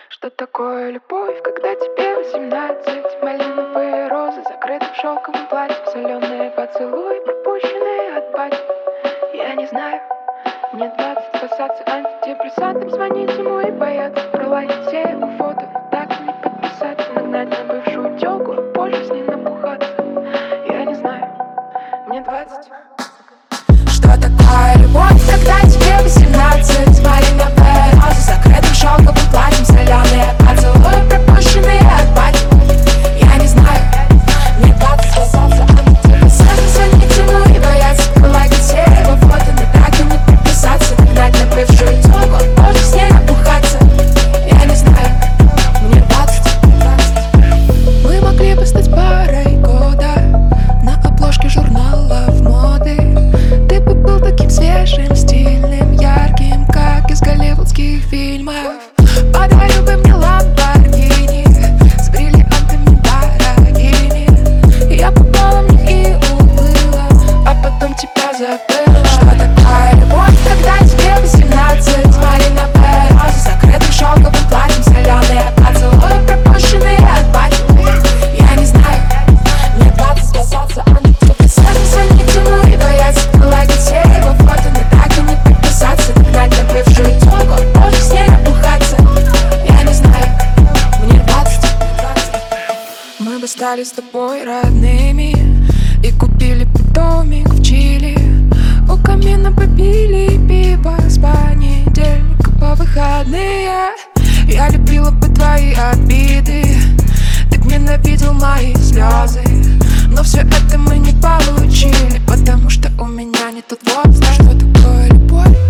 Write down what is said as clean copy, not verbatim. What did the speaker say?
Что такое любовь, когда тебе 18? Малиновые розы, закрыты в шелковом платье, соленые поцелуи, пропущенные от бати. Я не знаю, мне 20, спасаться антидепрессантом, звонить ему и бояться пролайкать все его фото, но так и не подписаться, нагнать на бывшую тёлку, а позже с ней набухаться. Я не знаю, мне 20. Что такое любовь, когда тебе 18? Малиновые розы, закрытым шелковым платьем, соленые поцелуи, пропущенные от бати. Я не знаю, мне 20, спасаться антидепрессантом, звонить ему и бояться пролайкать все его фото, но так и не подписаться, нагнать на бывшую тёлку, а позже с ней набухаться. Я не знаю, мне 20. Мы могли бы стать парой года на обложке журналов моды. Ты бы был таким свежим, стильным, ярким, как из голливудских фильмов. Подарил бы мне ламборгини с бриллиантами дорогими. Я попала в них и уплыла, а потом тебя забыла. Что такое любовь, когда тебе 18? Малиновые розы, закрытым шелковым платьем, соленые поцелуи, пропущенные от бати. Я не знаю, мне 20, спасаться антидепрессантом, звонить ему и бояться пролайкать все его фото, но так и не подписаться, нагнать на бывшую тёлку, а позже с ней набухаться. Я не знаю, мне 20. Мы бы стали с тобой родными и купили бы домик в Чили. У камина попили пиво с понедельника по выходные. Я любила бы твои обиды, ты б ненавидел мои слезы, но все это мы не получили, потому что у меня не тот возраст. Что такое любовь?